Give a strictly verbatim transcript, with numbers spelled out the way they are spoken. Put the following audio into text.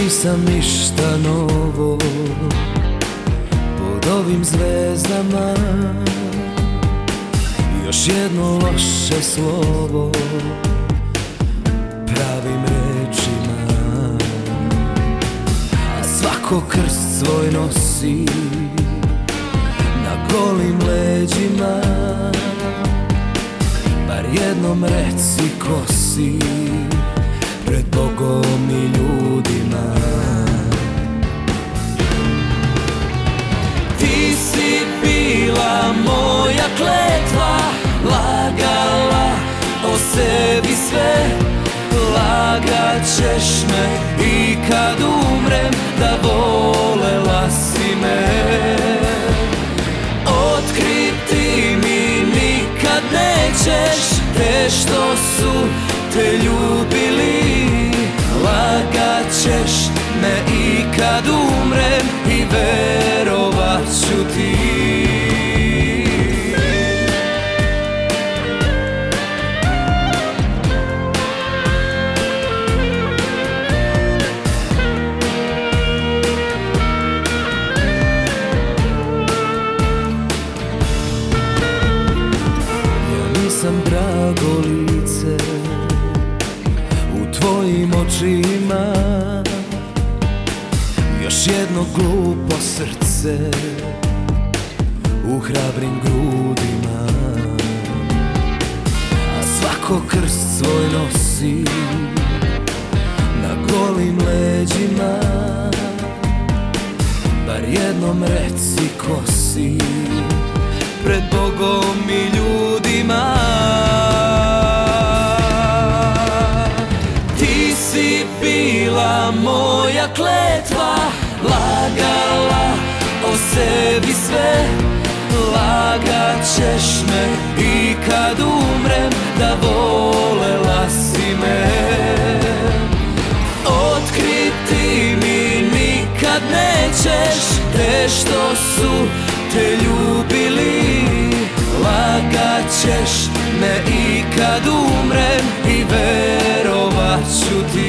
nisam ništa novo pod ovim zvezdama. Još jedno loše slovo pravim rečima, a svako krst svoj nosi na golim leđima. Bar jednom reci ko si pred Bogom i ljudima. Ti si bila moja kletva, lagala o sebi sve. Lagat ćeš me i kad umrem, da volela si me. Otkriti mi nikad nećeš te što su te ljubili. Lagat ćeš me i kad umrem i verovat ću ti. Ja nisam drago lice u tvojim očima, još jedno glupo srce u hrabrim grudima. A svako krst svoj nosi na golim leđima. Bar jednom reci ko si pred Bogom i ljudima. Ti si bila moja kletva, lagala o sebi sve. Lagat ćeš me i kad umrem, da volela si me. Otkriti mi nikad nećeš te što su te ljubili. Lagat ćeš me i kad umrem i verovat ću ti.